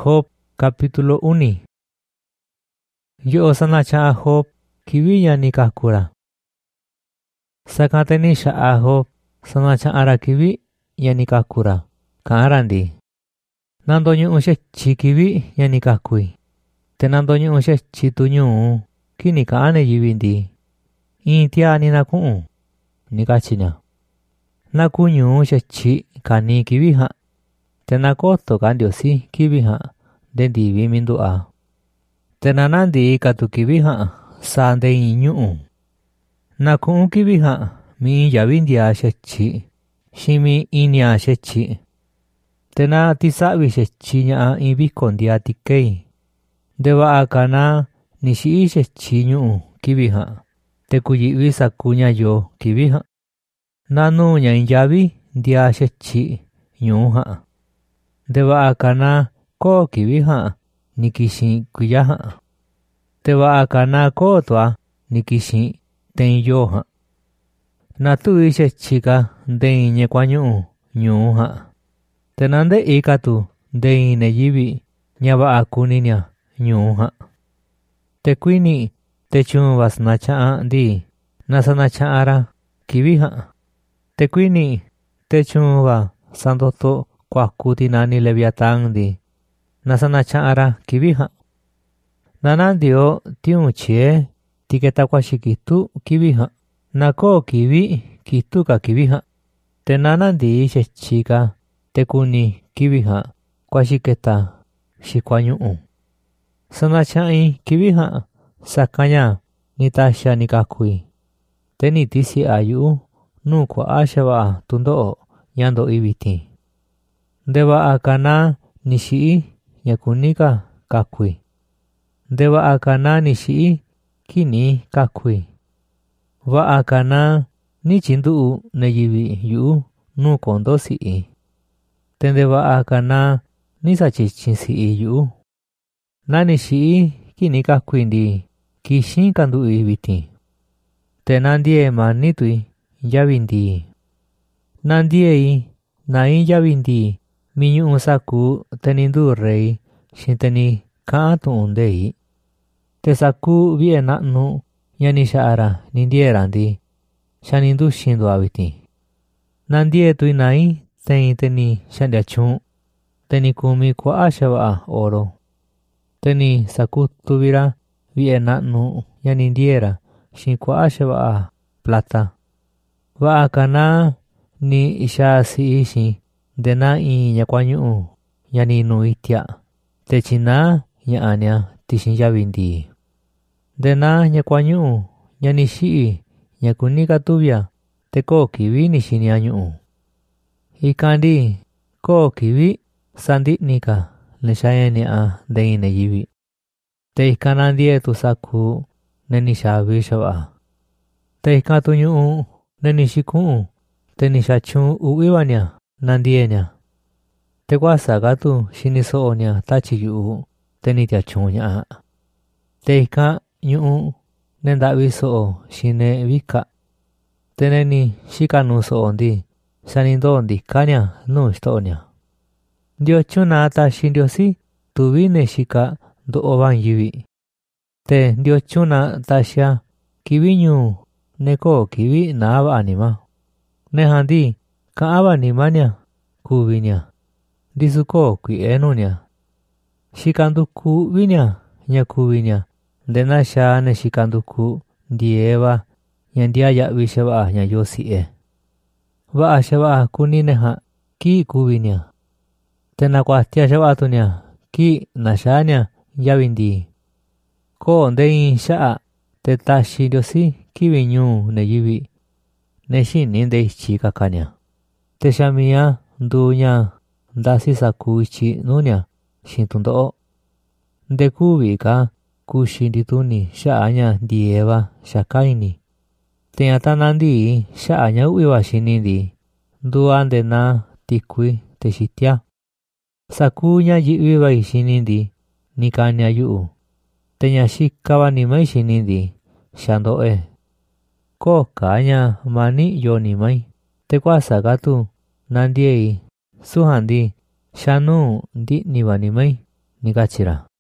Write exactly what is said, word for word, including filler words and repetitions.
Job capítulo uno. Yo sanacha Job kiwinya nikakura. Sakateni sha Job sanacha ara kiwi yanikakura. Kaarandi. Nandonyo ushe chikiwi yanikakui. Tenandonyo ushe chitunyu kini kaane yivindi. Intia ni nakuu nikachinya. Nakunyu ushe chi kani kiwiha. Tenakoto kandiosi kiwiha dendi vimindua. Tenanandi katu kiwiha sande inyu. Nakuu kiwiha mi yavindia shechi. Shimi inya shechi. Tena tisawi shechi nya ibikondia tikei. Deva akana nishi shechi nyu kiwiha. Tekuyiwi sakunya yo kiwiha. Nanu nya inyavi dia shechi nyuha. Deva akana ko kiwiha nikishi kuyaha. Deva akana ko toa nikishi tenyoha. Natu ishe chika denye kwanyu nyuha. Tenande ikatu dene yivi nyaba akuninya nyuha. Tekwini techumba snachaa di nasanachara kiwiha. Tekwini techumba sandoto kwa kuti nani leviatán di nasanachara kiwiha. Nanandio tiunchie tiketa kwa shikitu kiwiha. Nako kiwi kituka kiwiha. Tenanandi shechika tekuni kiwiha kwa shiketa shikwanyuu. Sanachai kiwiha sakanya nitasha nikakui. Teni tisi ayu nu kwa ashawa tundo yando ibiti. Deva akana nishii yakunika kakui. Deva akana nishii kini kakui. Va akana ni chindu neyivi yu nu kondo sii. Tendeva akana ni sachichin sii yu. Nani shii kini kakuindi kishin kandu ibiti. Tenandie manitui yavindi. Nandiei nai yavindi minyu usaku tenindu rei shinteni kaatu undei. Tesaku viena nu yani shaara nindierandi shanindu shindu aviti. Nandie tui nai teni teni shandiachun teni kumi kwa ashawa oro. Teni saku tuvira viena nu yani ndiera shin kwa ashawa plata. Va akana ni isha si ishi dena i nyakwanyu yani nuitia. Techina ya anya tishin yavindi. Dena nyakwanyu yani shii nyakunika tuvia teko kiwi nishini anyu. Ikandi ko kiwi sandi nika nishayani a deine yivi. Te ikanandie tusaku nenishavi shawa. Te ikatunyu nenishiku tenishachun uiwanya nandienya. Te kwasa gatu shiniso onya tachiyu tenitiachunya. Te ika nyu nendavi soo shine vika. Teneni shikanu soo ndi shanindo ndi kanya nu shtonya. Dio chuna ta shindiosi tuvine shika do ovan yivi. Te dio chuna tasha kivinyu neko kiwi naava anima. Nehandi kaava animanya kuvinya. Disuko kui enunya. Shikanduku vinya nya kuvinya. Dena sha ne shikanduku dieva yandia ya vishawa nya yosi e. Va ashawa kunineha ki kuvinya. Tena kwa tia shawa tunya ki nashanya yavindi. Ko ndei shaa te tashi yosi kivinyu ne yivi. Neshi ninde chika kanya. Te shamia ndunya ndasi saku ichi nunya shintundo. Ndekuvi ka kushindituni shaanya dieva shakaini. Teatanandi shaanya uiwa shinindi. Duande na tikui teshitia. Sakunya yiviva ishinindi nikanya yu. Tenya shikawa nimai shinindi shandoe. Ko kanya mani yo nimai. Te kwasa gatu nandiei suhandi shanu di niwanimai nikachira.